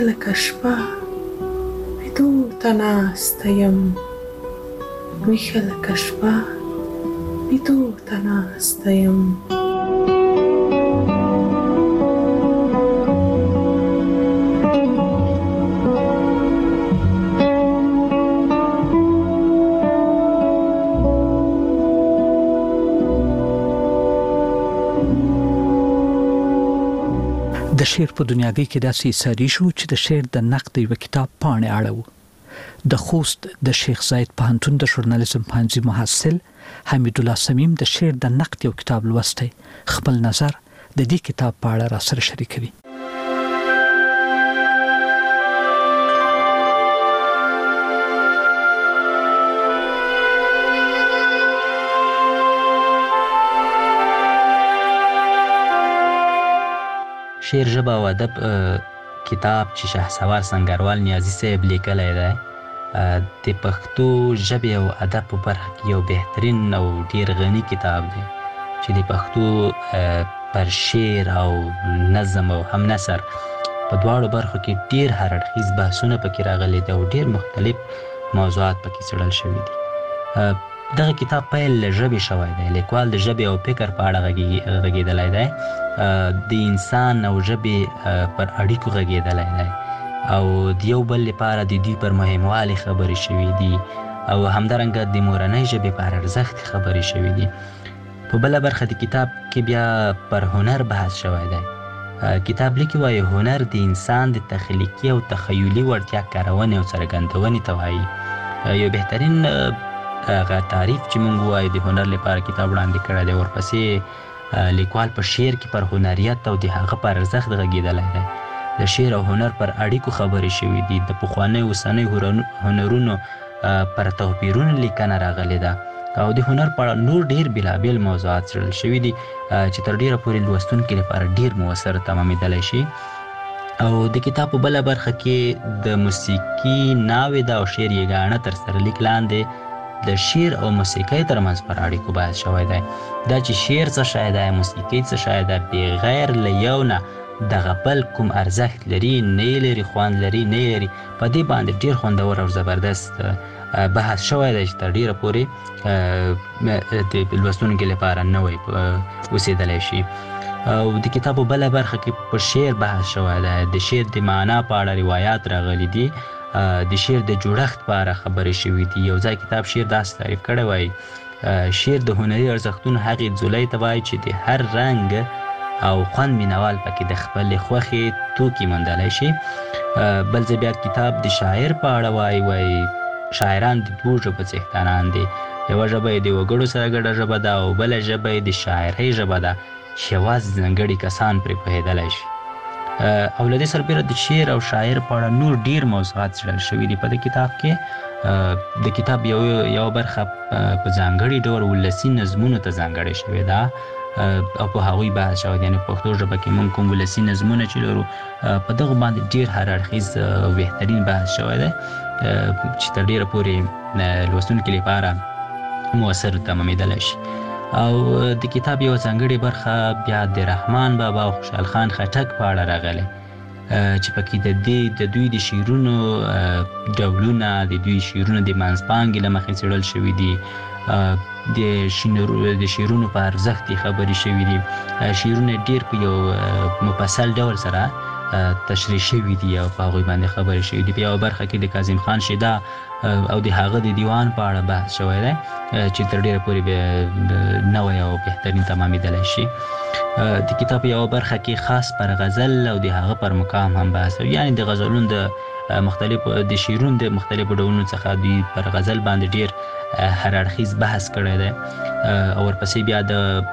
لکه شپه ویدو ته ناسته یم، ویښه لکه شپه ویدو ته ناسته یم. د شعر په دنیاګۍ کې داسې ایساري شو چې د شعر د نقد یو کتاب پاڼې اړوو. د خوست د شیخ زاید پوهنتون د ژورنالیزم پوهنځي محصل حمید الله صمیم د شعر د نقد یو کتاب لوستی، خپل نظر د دې کتاب په اړه را سره شریکوي. شعر ژبه او ادب کتاب چې شهسوار سنگروال نیازي صاحب لیکلی دی د پښتو ژبې او ادب په برخه کې یو بهترین او ډیر غني کتاب دی چې د پښتو پر شعر او نظم او هم نثر په دواړو برخو کې ډیر هر اړخیز بحثونه پکې راغلي دي او ډیر مختلف موضوعات پکې څېړل شوي دي. دغه کتاب پیل له ژبې شوی دی. لیکوال د ژبې او فکر په اړه غږېدلی دی، د انسان او ژبې پر اړیکو غږېدلی دی او د یو بل لپاره د دوی پر مهموالي خبرې شوي دي او همدارنګه د مورنۍ ژبې پر ارزښت خبرې شوي دي. په بله برخه د کتاب کې بیا پر هنر بحث شوی دی. کتاب لیکي وایي هنر د انسان د تخلیقي او تخیلي وړتیا کارونې او څرګندونې ته وایي. یو بهترین هغه تعریف چې موږ وایو د هنر لپاره کتاب وړاندې کړی دی. ورپسې لیکوال په شعر کې پر هنریت او د هغه پر ارزښت غږېدلی دی. د شعر او هنر پر اړیکو خبرې شوي دي. د پخوانیو اوسنیو هنرونو پر توپیرونو لیکنه راغلې ده او د هنر په اړه نور ډیر بېلابېل موضوعات څېړل شوي دي چې تر ډیره پورې لوستونکي لپاره ډیر مؤثر تمامېدلی شي. او د کتاب په بله برخه کې د موسیقي ناوې ده او شعر یګانه تر سرلیک لاندې د شعر او موسیقۍ ترمنځ پر اړیکو بحث شوی دی. دا چې شعر څه شی دی، موسیقۍ څه شی ده، بغیر له یو نه دغه بل کوم ارزښت لري نه یې لري، خوند لري نه یې لري، په دې باندې ډیر خوندور او زبردست بحث شوی دی چې تر ډیره پورې د لوستونکي لپاره نوی اوسېدلی شي. او د کتاب په بله برخه کې په شعر بحث شوی دی. د شعر د معنا په اړه روایات راغلي دي، د شعر د جوړښت په اړه خبرې شوي دي. یو ځای کتاب شعر داسې تعریف کړی وایي شعر د هنري ارزښتونو هغې ځولۍ ته وایي چې د هر رنګ او خوند مینوال پکې د خپلې خوښې توکي موندلی شي. بل ځای بیا کتاب د شاعر په اړه وایي شاعران د دوو ژبو څښتنان دي. یوه ژبه یې د وګړو سره ګډه ژبه ده او بله ژبه یې د شاعرۍ ژبه ده چې یوازې ځانګړي کسان پرې پوهېدلی شي. او له دې سربیره د شعر او شاعر په اړه نور ډیر موضوعات څېړل شوي دي په دې کتاب کې. د کتاب یو برخه په ځانګړي ډول ولسي نظمونو ته ځانګړې شوې ده او په هغوی بحث شوی دی. یعنې په پښتو ژبه کې موږ کوم ولسي نظمونه چې لرو په دغو باندې ډیر هر اړخیز او بهترین بحث شوی دی چې تر ډیره پورې لوستونکي لپاره مؤثر تمامېدلی شي. او د کتاب یو ځانګړې برخه بیا د رحمان بابا او خوشحال خان خټک په اړه راغلی چې پکې د دوی د شعرونو ډولونه، د دوی شعرونه د منځپانګې له مخې څېړل شوي دي، د شعرونو په ارزښت یې خبرې شوي دي. شعرونه ډیر په یو مفصل ډول سره تشریح شوي دي او په هغوی باندې خبرې شوي دي. په یوه برخه کې د کاظم خان شیدا او د هغه د دیوان په اړه بحث شوی دی چې تر ډیره پورې نوی او بهترین تمامېدلی شي. د کتاب یوه برخه کې خاص پر غزل او د هغه پر مقام هم بحث، یعنې د غزلونو د شعرونو د مختلفو ډولونو څخه دوی پر غزل باندې ډیر هر اړخیز بحث کړی دی. او ورپسې بیا د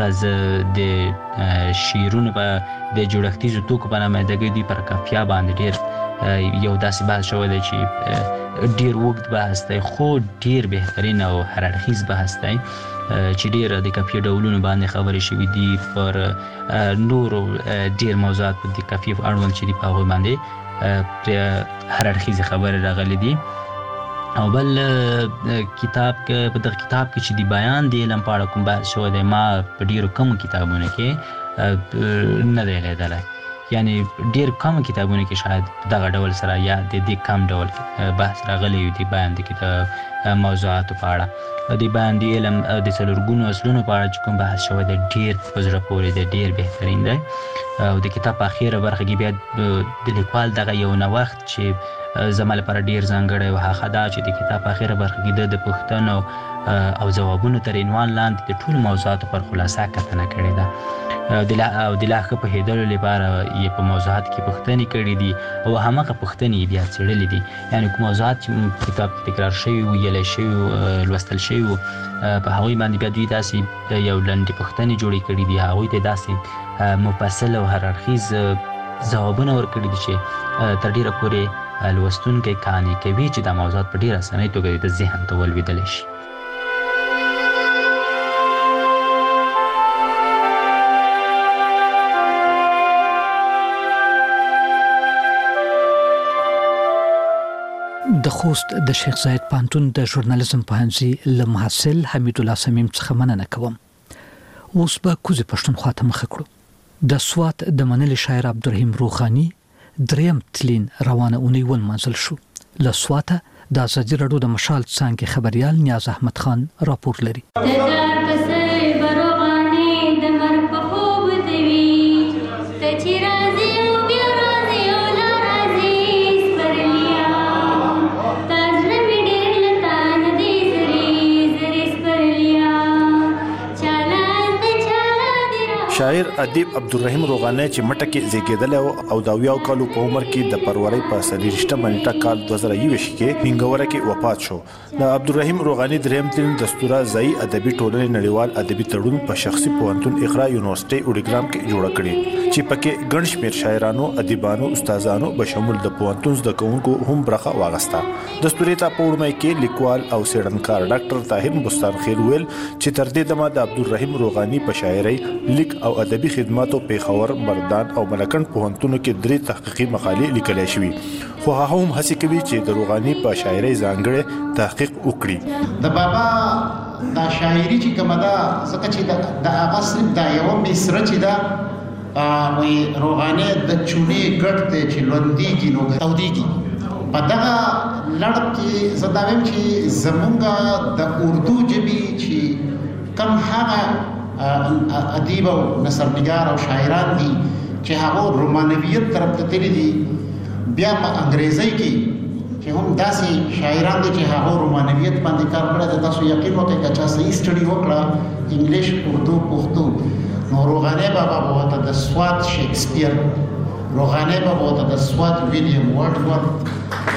شعرونو په د جوړښتیزو توکو په نمایندګۍ دوی پر قافیه باندې ډیر یو داسې بحث شوی دی چې ډیر اوږد بحث دی خو ډیر بهترین او هر اړخیز بحث دی چې ډیر د قافیې ډولونو باندې خبرې شوي دي. پر نورو ډیر موضوعات په د قافیې اړوند چې دي په هغوی باندې هر اړخیزې خبرې راغلي دي. او بل کتاب په دغه کتاب کې چې د بیان د علم په اړه کوم بحث شوی دی ما په ډیرو کمو کتابونو کې نه دی لیدلی. یعنی ډیر کم کتابونه کې شاید دغه ډول سره یا د دې کم ډول بحث راغلی وي د بیان د موضوعاتو په اړه د بیان د علم د څلورګونو اصلونو په اړه چې کوم بحث شوی دی ډیر په زړه پورې دی، ډیر بهترین دی. او د کتاب په اخیره برخه کې بیا د لیکوال دغه یو نوښت چې زما لپاره ډیر ځانګړی و هغه دا چې د کتاب په اخیره برخه کې د پوښتنو او ځوابونو تر عنوان لاندې د ټولو موضوعاتو پر خلاصه کتنه کړې ده او د لا ښه پوهېدلو لپاره یې په موضوعاتو کې پوښتنې کړې دي او هماغه پوښتنې یې بیا څېړلې دي. یعنې کوم موضوعات چې کتاب کې تکرار شوي وو، ویلی شوي وو، لوستل شوي وو، په هغوی باندې بیا دوی داسې یو لنډې پوښتنې جوړې کړي دي، هغوی ته داسې مفصل او هر اړخیز ځوابونه ورکړي دي چې تر ډېره پورې لوستونکی قانع کوي چې دا موضوعات په ډېره اسانۍ توګه د ذهن ته ولوېدلی شي. د خوست د شیخ زاید پوهنتون د ژورنالیزم پوهنځي له محصل حمید الله صمیم څخه مننه کوم. اوس به کوزې پښتونخوا ته مخه کړو. د سوات د منلي شاعر عبدالرحیم روغاني دریم تلین روانه اونۍ ونمانځل شو. له سواته د ازادي راډیو د مشال څانګې خبريال نیاز احمد خان راپور لري. شاعر ادیب عبدالرحیم روغاني چې مټه کې زیږیدل او د 80 کالو په عمر کې د فروری په 23 نیټه کال 2021 کې منګوره کې وفات شو. د عبدالرحیم روغاني دریم تلین دستوره ځای ادبي ټولنې نړیوال ادبي تړون په شخصي پوهنتون اقرا یونیورسيټي وډیګرام کې جوړ کړي چې پکې ګڼ شمېر شاعرانو، ادیبانو، استادانو بشمول د پوهنتون زده کوونکو هم برخه واغسته. دستوري ته په وړاندې کې لیکوال او څېړنکار ډاکټر طاهر بستان خیل ویل چې تر دې دمه د عبدالرحیم روغاني په شاعري، لیک او ادبي خدماتو پیښور، مردان او ملکند پوهنتونو کې 3 تحقیقي مقالې لیکل شوې، خو هغه هم هڅه کوي چې د روغاني په شاعري ځانګړی تحقیق وکړي. د بابا د شاعري چې کومه ده ځکه چې د هغه صرف د یو مصره چې ده وي روغاني د چونې ګټ ته چې لوندېږي نو تودېږي. په دغه لړ کې زه دا وایم چې زمونږ د اردو ژبې چې کم هغه ادیب او نثرنګار او شاعران دي چې هغه رومانویت طرف ته تللي دي، بیا په انګریزي کې چې هم داسې شاعران دي چې هغه رومانویت باندې کار کړی دی. تاسو یقین وکړئ که چا صحیح سټډي وکړه انګلیش، اردو، پښتو، نو روغاني بابا به ورته د سوات شیکسپیر، روغاني بابا ورته د سوات ویلیام ورډورث،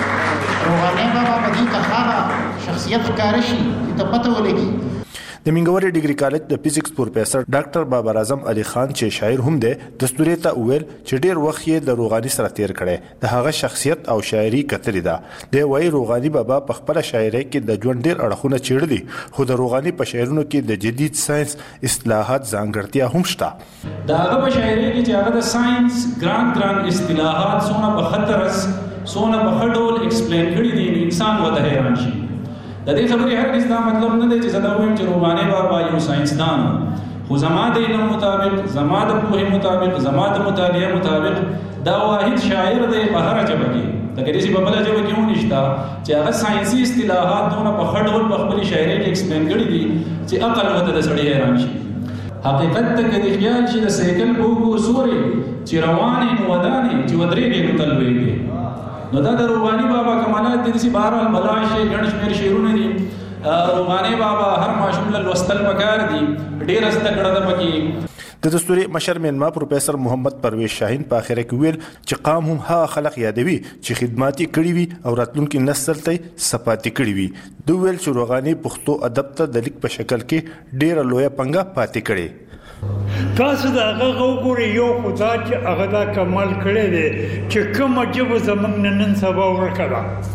روغاني بابا په دې ته هغه شخصیت ښکاره شي چې ته پته ولګي. د منګوري ډیګري کالج د فزیکس پروفیسور ډاکټر بابر اعظم علي خان چې شاعر هم دی دستوري ته ویل چې ډیر وخت یې د روغاني سره تیر کړي، د هغه شخصیت او شاعري کتلې ده. د وای روغاني بابا په خپل شاعري کې د ژوند ډیر اړخونه چیړلي، خو د روغاني په شعرونو کې د جدید ساينس اصطلاحات ځانګړتیا هم شته. دا هغه په شاعري کې چې هغه د ساينس ګران اصطلاحات څونه په خطرس څونه په خډول ایکسپلین کړي دي انسان وته حیران شي. د دې خبرې هرګز دا مطلب نه دی چې زه دا وایم چې روغاني بابا یو ساينسدان، خو زما د علم مطابق، زما د پوهې مطابق، زما د مطالعه مطابق دا واحد شاعر دی په هر ژبه کې، د کلیسي په بل ژبه کې هم نشته چې هغه ساينسي اصطلاحات دونه په خډول په خپل شاعري کې ایکسپلین کړي دي چې عقل وته د سړي حیران شي. حقیقت ته کې د خیال چې د سیکل په وګو سوري چې رواني نو وداني چې ودرېږي نو تلويږي. نو دا د روغاني بابا کمالات دي چې بهرحال ملاشه ګڼ شمېر شعرونه دي. روغاني بابا هر ماشوم له لوستل پکار دي، ډېر زده کړه ده پکې. د دستوري مشر مینما پروفیسور محمد پرویز شاهین په اخره کې ویل چې قام هم ها خلق یادوي چې خدماتي کړي وي او راتلونکي نسل ته صفاتي کړي وي. دوی ویل چې روغاني پښتو ادب ته د لیک په شکل کې ډېره لویه پنګه پاتې کړي. تاسو دا هغه وګورئ یو خدا چې هغه دا کمال کړی دی چې کومه ژبه زموږ نن سبا ورکه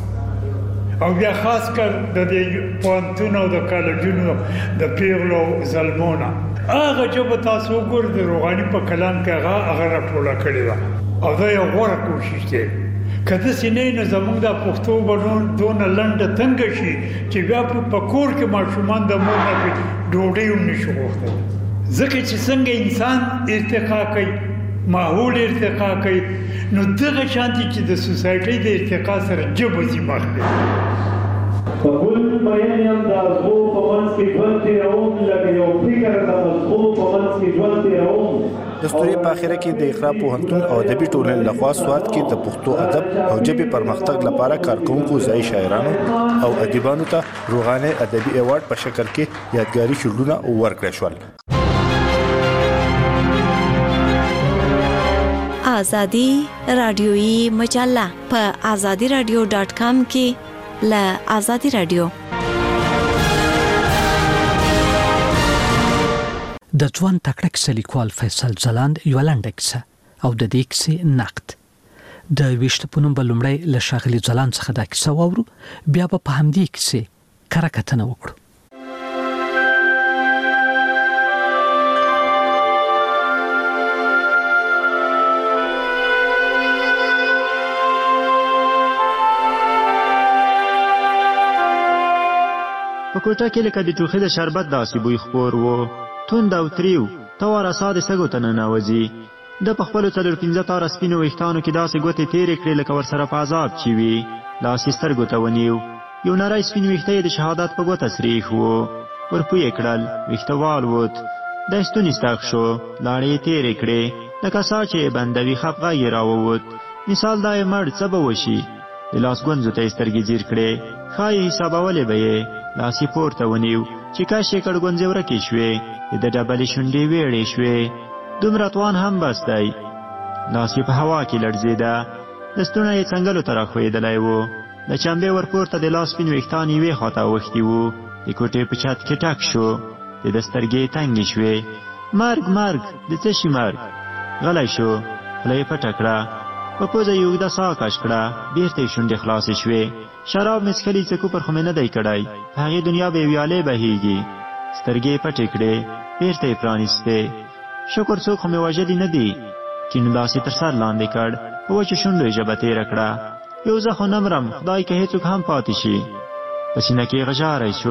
ده، او بیا خاص کر د دې پوهنتونو د کالجونو د پیغلو ظلمونه هغه ژبه تاسو وګورئ د روغاني په کلام کې هغه راټوله کړې ده او دا یو غوره کوشش دی. که داسې نه نو زموږ دا پښتو به دونه لنډه تنګه شي چې بیا په کور کې ماشومان د مور نه ډوډۍ هم نشي غوښتلی. ځکه چې څنګه انسان ارتقا کوي ماحول ارتقا کوي نو دغه شانتي چې د سوسایټي د ارتقا سره جبه زی مخ دی فقل بیانیم د ازغو په منځ کې ژوند تېروم لکه یو فکر د ازغو په منځ کې ژوند تېروم. د ستوري په اخره کې د اقرا پوهنتون او ادبي ټولنې لخوا سواد کې د پښتو ادب او ژبې پرمختګ لپاره کارکونکو ځای شاعرانو او ادیبانو ته روغانه ادبي ایوارډ په شکل کې یادګاري شیلډونه ورکړل شول. آزادی رادیویی مجله په azadiradio.com کې له آزادی رادیو. د ځوان تکړه کیسه لیکوال فیصل ځلاند یو لنډه کیسه او د دې کیسې نقد. د 20 په نومبر لومړی له ښاغلي ځلاند څخه دا کیسه واورو، بیا به په همدې کیسې کره کتنه وکړو. په کوټه کې لکه د ټوخي د شربت داسې بوی خپور و، توند او تریو، تواره ساه د سږو ته ننوځي. د په خپلو 4-5 تاره سپینو ویښتانو کې داسې ګوتې تېرې کړې لکه ورسره په عذاب چې وي. لاس یې سترګو ته ونیو، یو نری سپین ویښته یې د شهادت په ګوته سریښ و. ورپو یې کړل، ویښته والوت، د ستوني ستغ شو، لاړې یې تېرې کړې لکه ساه چې یې بندوي. خفغه یې راووت، مثال دا یې مړ څه به وشي. د لاس ګونځو ته یې سترګې ځیر کړې، ښایي حسابولې به یې. لاس یې پورته ونیو چې کاش یې کړګونځې ورکې شوې، د ډبلې شونډې ویړې شوې. دومره توان هم بس دی. لاس یې په هوا کې لړزېده، دستونه یې څنګلو ته راښویېدلی و. د چمبې ورپورته د لاس سپین ویښتان یوې خواته اوښتي وو. د کوټې په چت کې ټک شو، د ده سترګې تنګې شوې. مرګ مرګ، د څه شي مرګ؟ غلی شو، خوله یې پټه کړه، په پوزه یې اوږده ساه کش کړه، بېرته یې شونډې خلاصې شوې. شراب مې څښلي څه کوپر خو مې نه دی کړی، په هغې دنیا به یې ویالې بهېږي. سترګې یې پټې کړې، بېرته یې پرانیستې. شکر څوک خو مې وژلي نه دي. کیڼ لاس یې تر سر لاندې کړ، په وچو شونډو یې ژبه تېره کړه. یو زه خو نه مرم، خدای که هېڅوک هم پاتې شي. په سینه کې یې غژاری شو،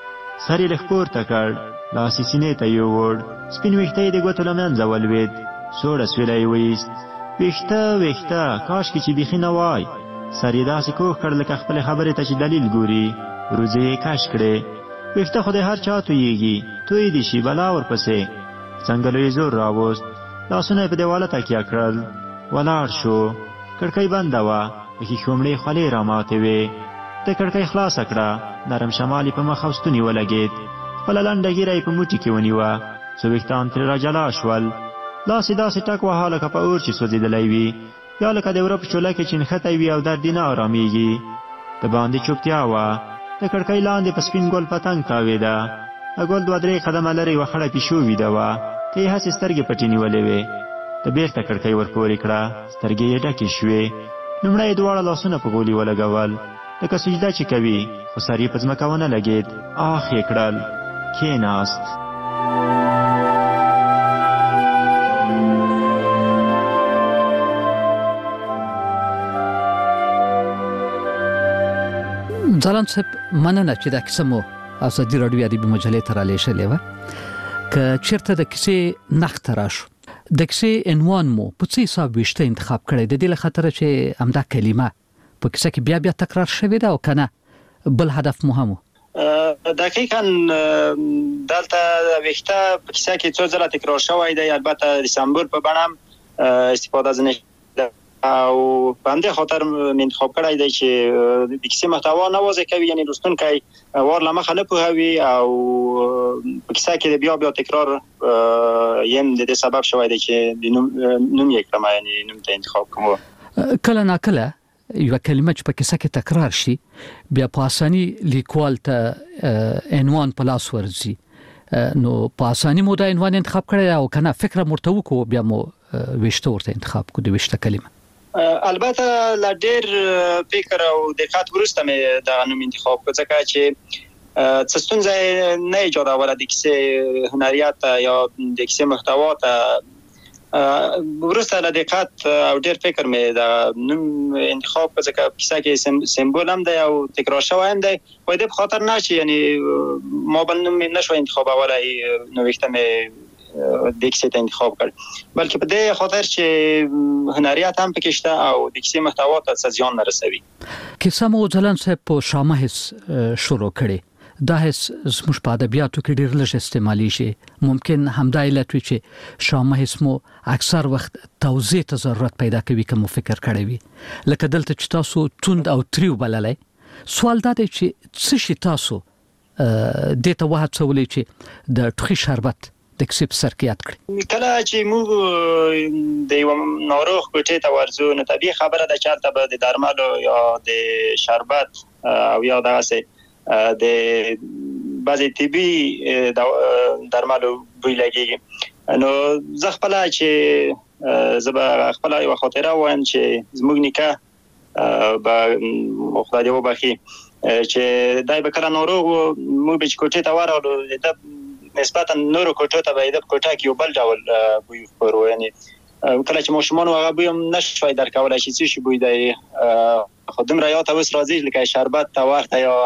سر یې لږ پورته کړ، لاس یې سینې ته یووړ. سپین ویښته یې د ګوتو له منځه ولوېد، سوړه سویله یې وایست. ویښته ویښته، کاشکې چې بیخي نه وای. سر یې داسې کوږ کړ لکه خپلې خبرې ته چې دلیل ګوري. وروځې یې کش کړې. ویښته خو د هر چا تویېږي، توی دې شي بلا ورپسې. څنګلو یې زور راوست، لاسونه یې په دیواله تکیه کړل. ولاړ شو، کړکۍ بنده وه، په ښیښو مړې خولې راماتې وې. د کړکۍ خلاصه کړه، نرم شمال یې په مخ او ستوني ولګېد. خپله لنډه ږیره یې په موټي کې ونیوه، څو ویښتان ترې راجلا شول. لاس یې داسې ټک وهه لکه په اور چې سوځېدلی وي، یا لکه د وره په چوله کې چې نښتی وي او درد یې نه ارامېږي. د باندې چوپتیا وه، د کړکۍ لاندې په سپین ګل پتنګ تاوېده. د ګل 2-3 قدمه لرې یوه خړه پیشو ویده وه، ته یې هسې سترګې پټې نیولې وې. د بېرته کړکۍ ورپورې کړه، سترګې یې ډکې شوې. لومړی یې دواړه لاسونه په غولي ولګول، لکه سجده چې کوي، خو سر یې په ځمکه ونه لګېد. آخ یې کړل، کېناست. ځلاند صاحب، مننه چې دا کیسه مو ازادي راډیو ادبي مجلې ته رالیږلې وه. که چېرته د کیسې نقد ته راشو، د کیسې عنوان مو په څه حساب ویشته انتخاب کړی؟ د دې له خاطره چې همدا کلمه په کیسه کې بیا بیا تکرار شوې ده، او که نه بل هدف مو هم و؟ دقیقاً دلته ویښته په کیسه کې څو ځله تکرار شوی دی، البته د سمبول په بڼه هم استفاده ځنې او په همدې خاطر مې انتخاب کړی دی چې د کیسې محتوا نه واضح کوي، یعنی لوستونکی وار له مخه نه پوهوي، او په کیسه کې د بیا بیا تکرار یم د دې سبب شوی دی چې د نوم یې کړم، یعنی نوم ته انتخاب کوم. کله ناکله یوه کلمه چې په کیسه کې تکرار شي، بیا په اساني لیکوال ته عنوان په لاس ورځي. نو په اساني مو دا عنوان انتخاب کړی، او که نه فکر مو ورته وکړو بیا مو ویشته ورته انتخاب کړو، د ویشته کلمه؟ البته له ډېر فکر او دقت وروسته مې دغه نوم انتخاب کړ، ځکه چې څه ستونزه نه ایجادوله د کیسې هنریت یا د کیسې محتوا ته. وروسته له دقت او ډېر فکر مې د نوم انتخاب کړ، ځکه کیسه کې سمبول هم دی او تکرار شوی هم دی. خو دې په خاطر نه چې یعنی ما بل نوم نه شو انتخابولی، نو ویښته مې د کیسې ته انتخاب کړ، بلکې په دې خاطر چې هنریت هم پکې شته او د کیسې محتوا ته څه زیان نه رسوي. کیسه مو ځلان صاحب په شامه حس شروع کړي، دا حس زموږ په ادبیاتو کې ډېر لږ استعمالي شي. ممکن همدا علت وي چې شامه حس مو اکثر وخت توضیح ته ضرورت پیدا کوي کوم فکر کړی وي. لکه دلته چې تاسو توند او تریو بللای، سوال دا دی چې څه شي تاسو د ته وهڅولې چې د ټوخي شربت د کسب سرکیات کړی؟ کله چې موږ د یو ناروغ کوټې ته ورځو نو طبيعي خبره ده چې هلته به د درملو یا د شربت او یا دغسې د بعضی طبي درملو بوی لګیږي. نو زه خپله چې زه به خپله یوه خاطره وایم چې زموږ نیکه به خدای دې وبخي چې دی به کله ناروغ و، موږ به چې کوټې ته ورغلو د نسبتا نورو کوټو ته به د کوټه کې یو بل ډول بوی خپرو، یعنی کله چې ماشومان هغه بوی هم نشوای درکولی چې څه شي بوی دی، خو دومره یاته اوس راځي لکه شربت ته ورته یا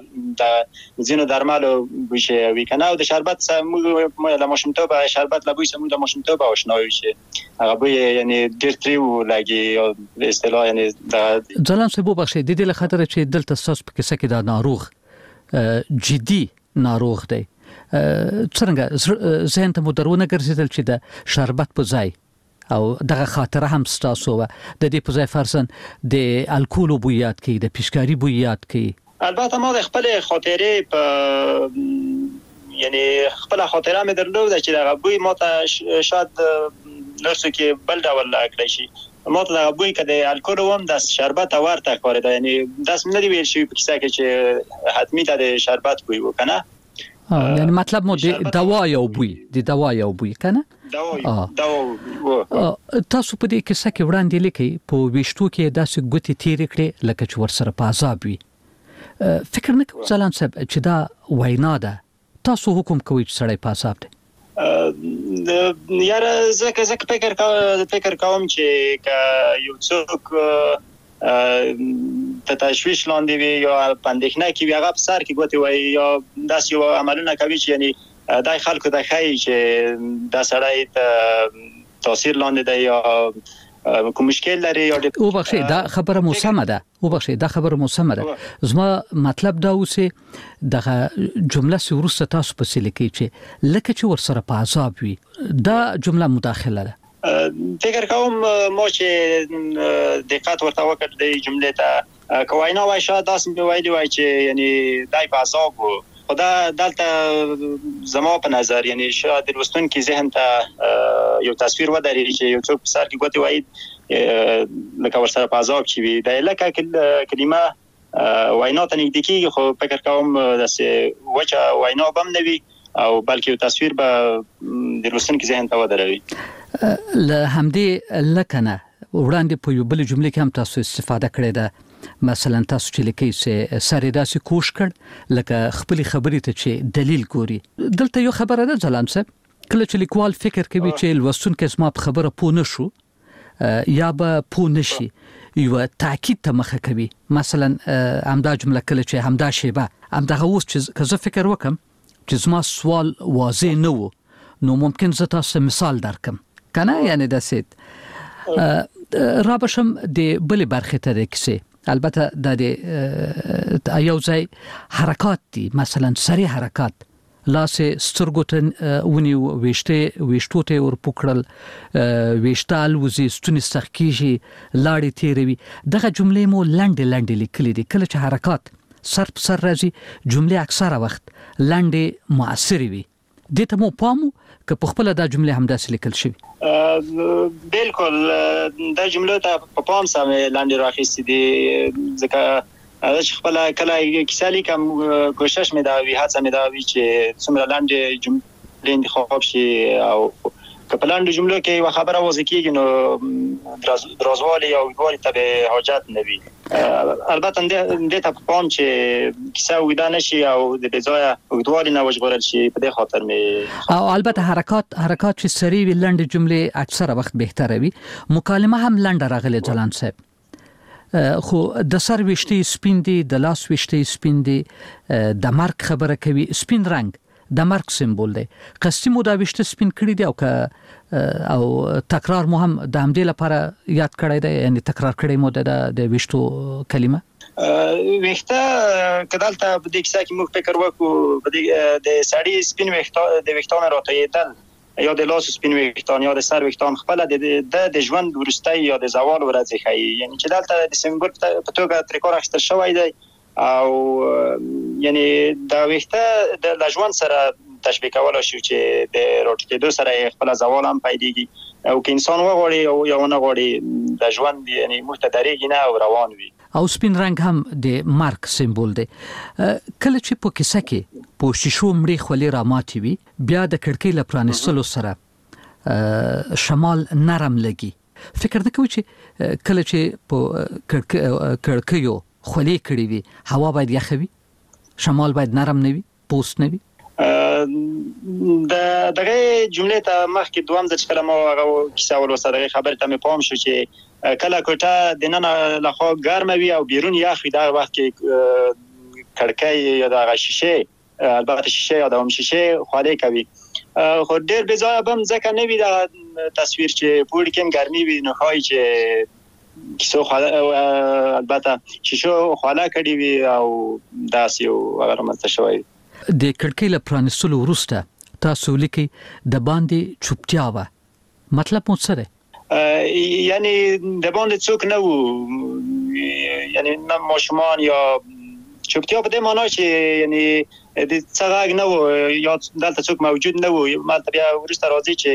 د ځینو درملو بوی شي وي که نه. او د شربت موږ له ماشومتوبه شربت له بوی سره موږ له ماشومتوبه آشنا یو چې هغه بوی یعنی ډېر تریو لګي یا په اصطلاح یعنی ځلان صاحب وبخښئ، د دې له خاطره چې دلته ستاسو په کیسه کې دا ناروغ جدي ناروغ دی، څرنګه ذهن ته مو درونه ګرځېدل چې د شربت په ځای او دغه خاطره هم ستاسو و د دې په ځای فرضاً د الکولو بوی یاد کړي، د پیشکاري بوی یاد کړي؟ البته ما د خپلې خاطرې په یعنی خپله خاطره مې درلوده چې دغه بوی ما ته شاید نرسو کې بل ډول کړی شي. ما ته دغه بوی که د الکولو هم د شربت ته ورته ښکارېده، یعنی داسې نه دي ویل شوي په کیسه کې چې حتمي ته د شربت بوی و که نه. یعنی مطلب مو د دوا یو بوی، د دوا یو بوی که نه؟ تاسو په دې کیسه کې وړاندې لیکئ په ویشتو کې داسې ګوتې تیرې کړې لکه چې ورسره په عذاب وي. فکر نه کوئ ځلان صاحب چې دا وینا ده، تاسو حکم کوئ چې سړی په عذاب دی؟ یاره زه فکر کوم چې که یو څوک ته تشویش لاندې وي یا په اندېښنه کې وي، هغه په سر کې ګوتې وایي یا داسې یو عملونه کوي چې یعنی دای خلکو ته ښایي چې دا سړی ته تاثیر لاندې دی یا کوم مشکل لري یا وبخښئ دا خبره مو سمه ده، وبخښئ دا خبره مو سمه ده. زما مطلب دا و چې دغه جمله چې وروسته تاسو پسې لیکئ چې لکه چې ورسره په عذاب وي، دا جمله مداخله ده. فکر کوم ما چې دقت ورته وکړ د جملې ته که وینا وای شاید داسې مې ویلي وای چې یعنی دی په عذاب و، خو دا دلته زما په نظر یعنی شاید د لوستونکي ذهن ته یو تصویر ودرېږي چې یو څوک په سر کې ګوتې وایي لکه ورسره په عذاب چې وي. د لکه کلمه وینا ته نږدې کېږي، خو فکر کوم داسې وچه وینا به هم نه وي او بلکې یو تصویر به د لوستونکي ذهن ته ودروي. له همدې لکه نه وړاندې په یو بل جملې کې هم تاسو استفاده کړې ده، مثلا تاسو چې لیکئ چې سر یې داسې کوش کړ لکه خپلې خبرې ته چې دلیل ګوري. دلته یو خبره ده ځلان صاحب، کله چې لیکوال فکر کوي چې لوستونکی زما په خبره پوه نه شو یا به پوه نه شي، یو تاکید ته مخه کوي. مثلا همدا جمله کله چې همدا شیبه همدغه اوس چې که زه فکر وکم چې زما سوال واضح نه و نو ممکن زه تاسو مثال درکم که نه، یعنی داسې را بشم د بلې برخې ته د کیسې. البته د یو ځای حرکات دي، مثلا سریع حرکات، لاس سترګو ته ونیو، ویشتو ته ورپوکړل، ویشته الوزي، ستونی سخت کېږي، لاړې تېروي. دغه جملې مو لنډې لنډې لیکلې دي. کله چې حرکات سر په سر راځي جملې اکثره وخت لنډې مؤثرې وي. دې ته مو پام که په خپله دا جملې همداسې لیکل شوي؟ بالکل دا جملو ته په پام سمې لنډې راخیستې دي، ځکه چې خپله کله کیسه لیکم کوشش مې دا وي، هڅه مې دا وي چې څومره لنډې جملې انتخاب شي او که په لنډو جملو کې یوه خبره واضح کېږي نو درازوالي یا اوږدوالي ته به حاجت نه وي. البته دې ته په پام چې کیسه اوږده نه شي او د بې ځایه اوږدوالي نه وژغورل شي، په دې خاطر مې او البته حرکات چې سریع وي، لنډې جملې اکثره وخت بهتره وي. مکالمه هم لنډه راغلې ځلان صاحب، خو د سر ویشتې سپین دي، د لاس ویشتې سپین دي، د مرګ خبره کوي، سپین رنګ د مرګ سمبول دی. قصدي مو دا وشته سپین کړی دی او تکرار مو هم د همدې لپاره یاد کړی دی، یعنی تکرار کړی مو د وشتو کلمه ویښته کدالته په دې کیسه کې موږ فکر وکړو د سړی سپین ویښته د ویښتانو راتویدل یا د لاس سپین ویښتان یا د سر ویښتان خپل د ژوند وروستۍ یا د زوال ورځې ښیي، یعنی چې دلته د سمبول په توګه ترې کار اخیستل شوی دی او یعنی دا ویښته د ژوند سره تشبیه کولای شو چې د راټیټېدو سره خپل زوال هم پیدېږي او که انسان وغواړي او یا ونه غواړي د ژوند یعنی موږ ته درېږي نه او روان وي. او سپین رنګ هم د مرګ سمبول دی. کله چې په کیسه کې په شیشو مړې خولې راماتې وي، بیا د کړکۍ له پرانیستلو سره شمال نرم لګي. فکر نه کوئ چې کله چې په کړکیو خولې کړې وي هوا باید یخه وي، شمال باید نرم نه وي، پوست نه وي؟ دغه جملې ته مخکې دوام ځل چې کله ما هغه کیسه ولوسته دغه خبرې ته مې پام شو چې کله کوټه دننه لخوا ګرمه وي او بیرون یخ وي، دغه وخت کې کړکۍ یا دغه شیشه البته شیشه یا دوام شیشه خولې کوي. خو ډېر بې ځایه به هم ځکه نه وي دغه تصویر چې پوړ کې هم ګرمي وي نو ښایي چې کیسو البته شیشو خوله کړې وي او داسې یو هغه رامنځته شوی. د کړکۍ له پرانیستلو وروسته تاسو لیکئ د باندې چوپتیا وه، مطلب مو څه دی؟ یعنی د باندې څوک نه وو، یعنی نه ماشومان یا چوپتیا په دې معنا چې یعنی د څه غږ نه وو یا دلته څوک موجود نه وو. مالته بیا وروسته راځي چې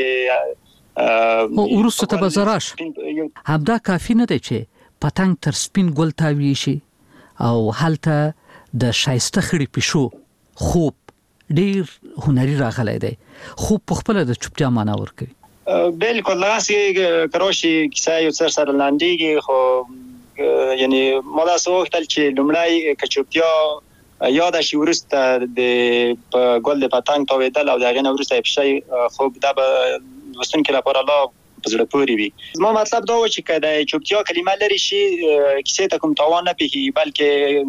وروسته ته به زه راش همدا کافي نه دی چې پتنګ تر سپین ګل تاویږي شي او هلته د ښایسته خړې پیشو خوب ډیر هنري راغلی دی. خوب په خپله د چوپتیا معنا ورکوي. بالکل داسې کراشي کیسه یو څه سره لاندېږي، خو یعنی ما داسې وغوښتل چې لومړی که چوپتیا یاده شي وروسته د ګل د پتنګ تاویدل او د هغې نه وروسته یې پیشۍ خوب دا به لوستونکي لپاره لا په زړه پورې وي. زما مطلب دا و چې که د چوپتیا کلمه لرې شي کیسې ته کوم تاوان نه پېښېږي بلکې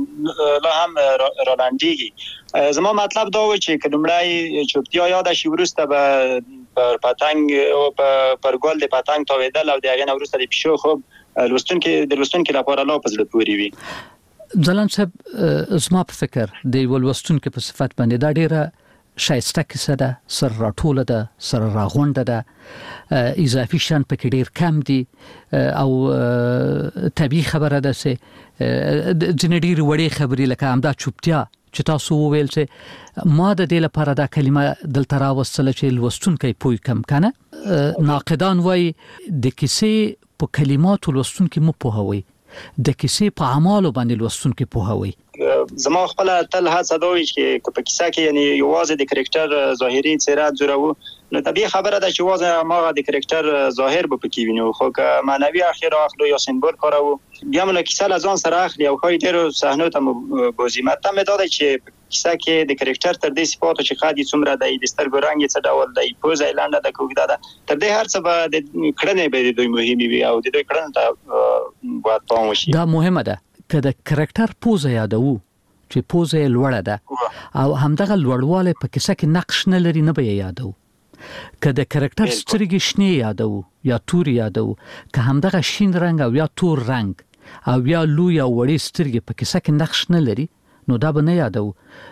لا هم رالاندېږي. زما مطلب دا و چې که لومړی چوپتیا یاده شي وروسته به پر پتنګ پر ګل د پتنګ تاویدل او د هغې نه وروسته د پیشو خوب د لوستونکي لپاره لا په زړه پورې وي. ځلاند صاحب زما په فکر د یوه لوستونکي په صفت باندې دا ډیره ښایسته کیسه ده، سره راټوله ده، سره راغونډه ده، اضافي شیان پکې ډیر کم دي او طبیعي خبره ده چې ځینې ډېرې وړې خبرې لکه همدا چوپتیا چې تاسو وویل چې ما د دې لپاره دا کلمه دلته راوستله چې لوستونکی پوه کم کنه. ناقدان وایي د کیسې په کلماتو لوستونکي مو پوهوي، د کیسې په اعمالو باندې لوستونکي پوهوي. زما خپل تل هڅه دا وي چې په کیسه کې یعنی یوازې د کرکټر ظاهري څیره جوړو نو طبیعي خبره ده چې یوازې هغه د کرکټر ظاهر به پکې وینو، خو که معنوي اخر اخلو یا سمبول کارو بیا موږ کیسه له ځان سره اخلي او خو ډېر صحنو ته بوزي. مطلب مې دا دی چې کیسه کې د کرکټر تر دې صفاتو چې خادي څومره دی، د سترګو رنګ څه ډول دی، پوزه یې لنډه ده که اوږده ده، تر دې هر څه به د کړنې به د دوی مهمې وي او د دوی کړنو ته باید پام وشي. دا مهمه ده که د کرکټر پوزه یادوو چې پوزه یې لوړه ده او همدغه لوړوالی په کیسه کې نقش نه لري نه به یې یادوو. که د کرکټر سترګې شنې یادوو یا تورې یادوو، که همدغه شین رنګ او یا تور رنګ او یا لوی او وړې سترګې په کیسه کې نقش نه لري نو دا به نه یادوو.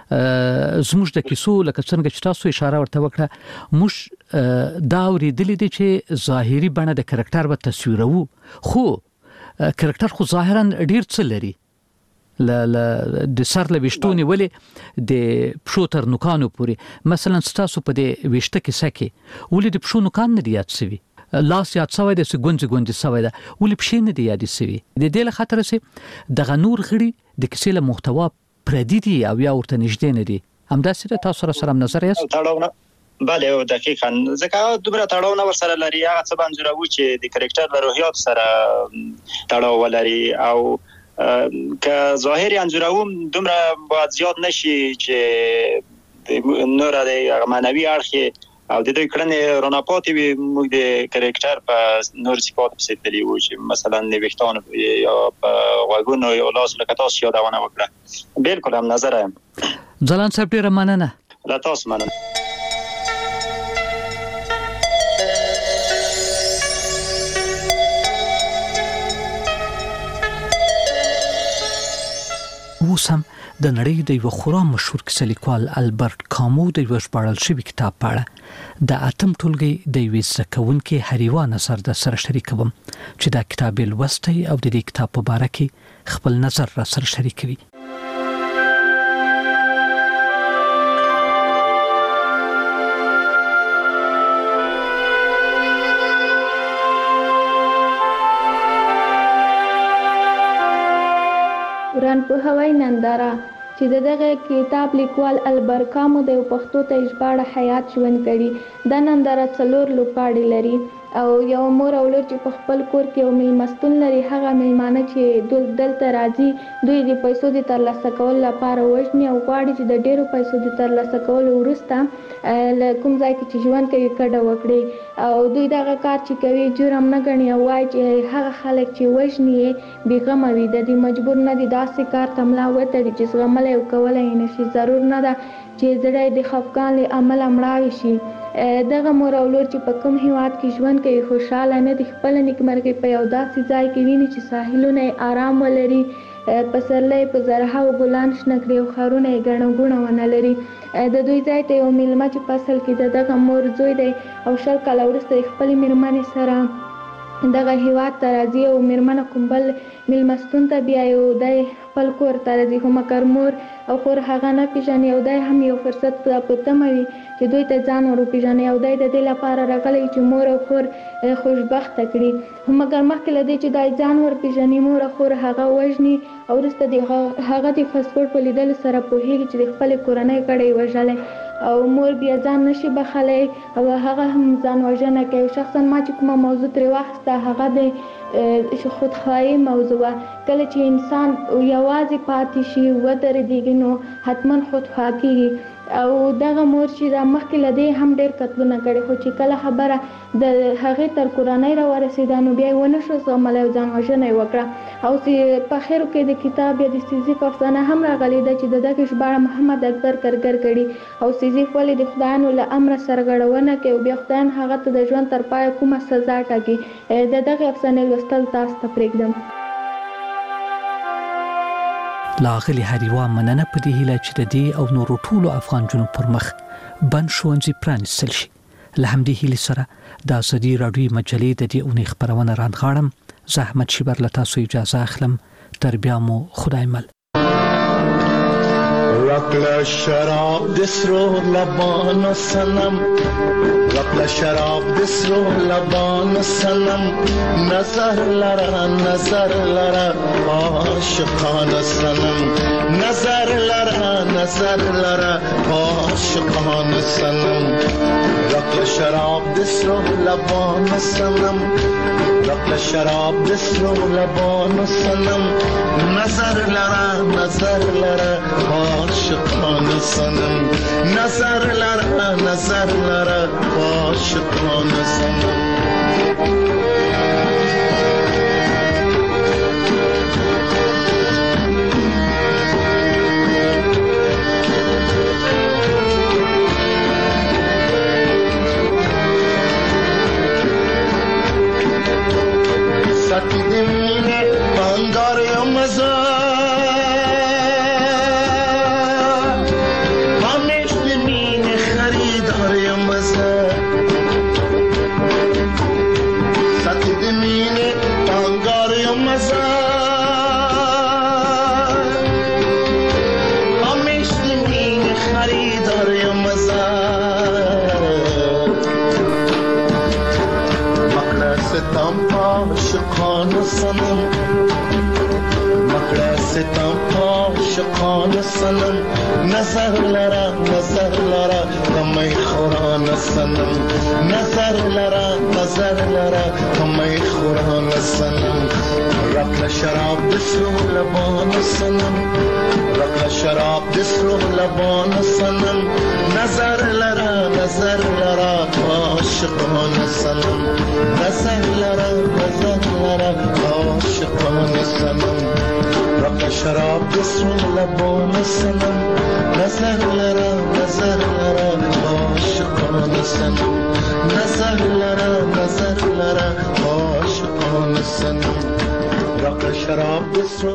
زموږ د کیسو لکه څنګه چې تاسو اشاره ورته وکړه موږ دا اورېدلي دي چې ظاهري بڼه د کرکټر به تصویروو، خو کرکټر خو ظاهرا ډیر څه لري، د سر له ویشتو نیولې د پښو تر نوکانو پورې. مثلا ستاسو په دې ویشته کیسه کې ولې د پښو نوکان نه دي یاد سوي، لاس یاد سوی دی چې ګونځې سوی ده، ولې پښې نه دي یادې سوي؟ د دې له خاطره چې دغه نور غړي د کیسې له محتوا پردي دي او یا ورته نږدې نه دي. همداسې ده؟ تاسو سره نظر یاست؟ بله دقیقاً ځکه دومره تړاو نه ورسره لري، هغه څه به انځوروو چې د کرکټر له روحیاتو سره تړاو ولري او که ظاهري انځوروم دومره باید زیات نشي چې نوره د معنوي اړخ او د دوی کړنې راناپاتې وي. موږ د کرکټر په نور صفاتو پسې تللي وو چې مثلا د ویښتانو یا په غوږونو یا لاسو لکه تاسو یادونه وکړه. بالکل هم نظره یم. ځلاند صاحب ډېره مننه. له تاسو مننه. اوس هم د نړۍ د یو خورا مشهور کیسه لیکوال البرت کامو د یو ژباړل شوي کتاب په اړه د اتم ټولګي د یوې زده کوونکې حریوا نظر در سره شریکوم چې دا کتاب یې لوستی او د دې کتاب په باره کې خپل نظر را سره شریکوي. وران په هوای ننداره چې دغه کتاب لیکوال البرت کامو د پښتو ته ژباړه حیات ژوند کړي. دا ننداره 4 لوبغاړي لري او یو مور او لور چې په خپل کور کې یو میلمستون لري. هغه میلمانه چې دلته راځي دوی د پیسو د ترلاسه کولو لپاره وژني او غواړي چې د ډیرو پیسو د ترلاسه کولو وروسته له کوم ځای کې چې ژوند کوي کډه وکړي او دوی دغه کار چې کوي جرم نه ګڼي او وایي چې هغه خلک چې وژني یې بېغمه وي، د دې مجبور نه دي داسې کار ته ملا وتړي چې زغملی او کولی یې نشي. ضرور نه ده چې زړه د خفګان له امله مړاوي شي. دغه مور او لور چې په کوم هیواد کې ژوند کوي خوشحاله نه دي. خپله نیکمرغي په یو داسې ځای کې ویني چې ساحلونه یې آرام ولري، پسرلی په زرهاو ګلان شنه کړي او ښارونه یې ګڼه ګوڼه ونه لري. د دوی ځای ته یو میلمه چې په اصل کې د دغه مور زوی دی او 20 کاله وروسته د خپلې مېرمنې سره دغه هیواد ته راځي او مېرمنه کوم بل میلمستون ته بیایي او دی خپل کور ته راځي، خو مګر مور او خور هغه نه پېژني او دی هم یو فرصت په تمه وي چې دوی ته ځان ور وپېژني او دی د دې لپاره راغلی چې مور او خور خوشبخته کړي. خو مګر مخکې له دې چې دی ځان ور پېژني مور او خور هغه وژني او وروسته د هغه د پاسپورټ په لیدلو سره پوهېږي چې د خپلې کورنۍ کډه یې وژلی او مور بیا ځان نشي بخلی او هغه هم ځان وژنه کوي. شخصا ما چې کومه موضوع ترې واخیسته هغه د خودخواهي موضوع وه. کله چې انسان یوازې پاتې شي ودرېږي نو حتما خودخواه کېږي او دغه مور چې دا مخکې له دې هم ډېر قتلونه کړي خو چې کله خبره د هغې تر کورنۍ راورسېده نو بیا یې ونه شو زغملی او ځان وژنه یې وکړه. او په اخرو کې د کتاب یا د سیزیف افسانه هم راغلې ده چې د دغې ژباړه محمد اکبر کرګر کړي او سیزیف ولې د خدایانو له امره سرغړونه کوي او بیا خدایان هغه ته د ژوند تر پایه کومه سزا ټاکي. د دغې افسانې لوستل تاسو ته پرېږدم. لاغلی حریوا مننه په دې هیله چې د دې او نورو ټولو افغان جنو پر مخ بند ښوونځي پرانیستل شي. له همدې هیلې سره د ازادي راډیو مجلې د دې اونۍ خپرونه رانغاړم. زه احمد شیبر له تاسو اجازه اخلم. تر بیا مو خدای مل. رکل شراب دسرو لبان سنم، رکل شراب دسرو لبان سنم، نظر لرا عاشقان سنم، نظر لرا عاشقان سنم، رکل شراب دسرو لبان سنم، رکل شراب دسرو لبان سنم، نظر لرا عاشقان سنم، نظر لرا عاشقان سنم. ساتی دمینه بانگار مزا همیش دمینه خریدار مزا، ساتی دمینه بانگار مزا همیش دمینه خریدار مزا، ستم عاشقان سنم، مکڑا ستم عاشقان سنم، نظر لرا کمی خوران سنم، نظر لرا کمی خوران سنم، رکل شراب دسرو لبان سنم، رکل شراب دسرو لبان سنم، نظر لرا عاشقان سنم، نظر لرا عاشقان سنم، رکل شراب بسرو لبان سنم نظر لرا عاشقان سنم نظر لرا عاشقان سنم رق شراب بسرو